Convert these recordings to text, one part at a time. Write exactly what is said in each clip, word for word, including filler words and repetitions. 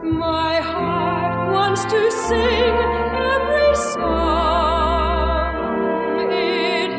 My heart wants to sing every song it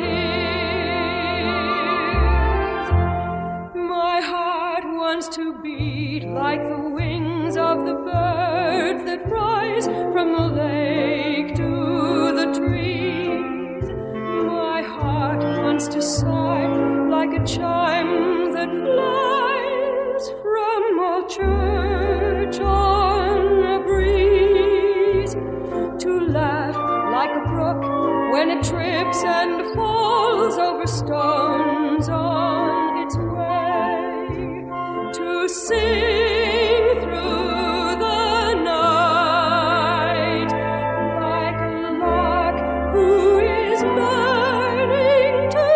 hears. My heart wants to beat like the wings of the birds that rise from the lake to the trees. My heart wants to sigh like a chime that flies from a church on a breeze, to laugh like a brook when it trips and falls over stones on its way, to sing through the night like a lark who is learning to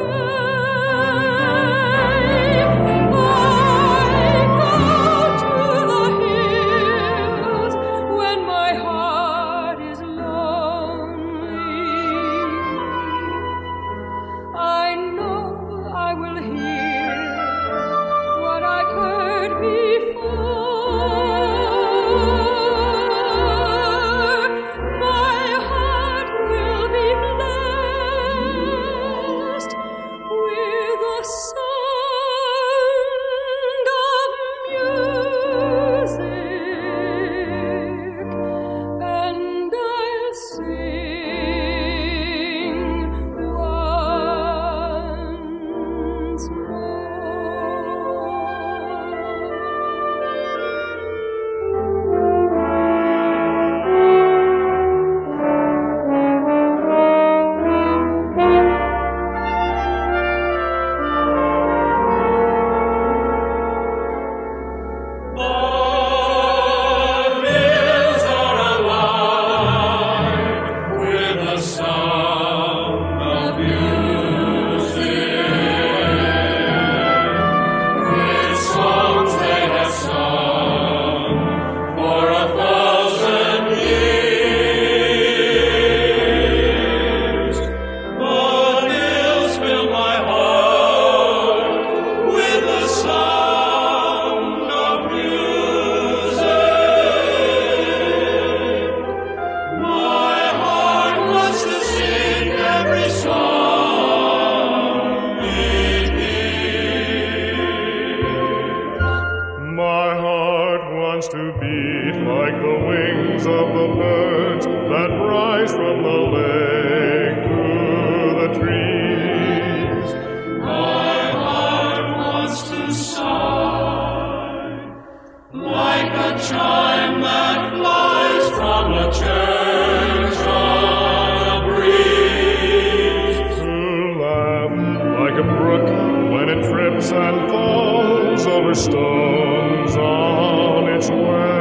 pray. I go to the hills when my heart is lonely. I know I will hear what I've heard before. My heart will be blessed with a sound of music, and I'll sing once more. My heart wants to beat like the wings of the birds that rise from the lake to the trees. My heart wants to sigh like a chime that flies from a church on a breeze, To laugh like a brook when it trips and falls over stones on its way.